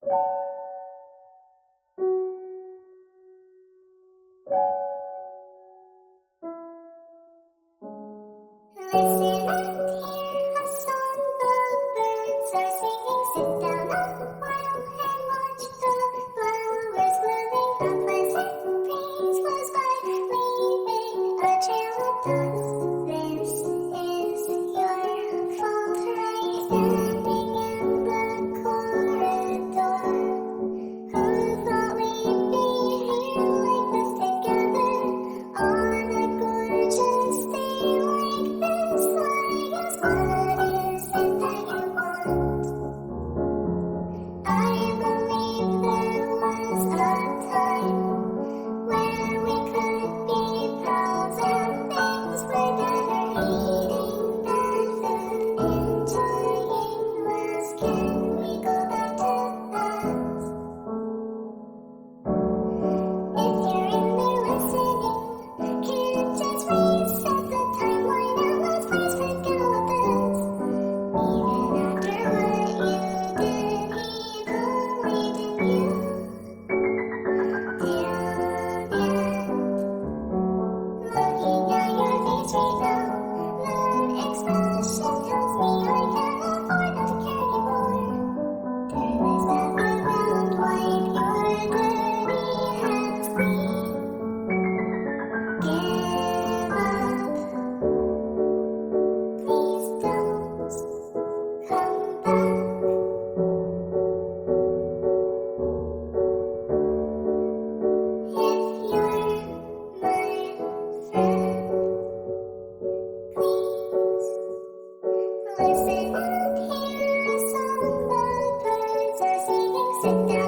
Listen and hear a song the birds are singing. Sit down a while and watch the flowers blooming. A pleasant breeze blows by, leaving a trail of thoughts. This is your fault, right? Standing in the corridor. Who thought we'd be here like this together on a gorgeous day like this? I guess what is it that you want? I believe there was a time where we could be pals and things were better. Eating bad food, enjoying less. Can we go back to that? If you're in there listening, can't just reset the timeline and let's please forget all of this. Even after what you did, he believed in you. Till the end. Looking at your face right now, that expression tells me I can't afford not to care anymore. Turn this back around, wipe your dirty hands clean. Give up, please don't come back. If you're my friend, please listen and hear a song the birds are singing. Sit down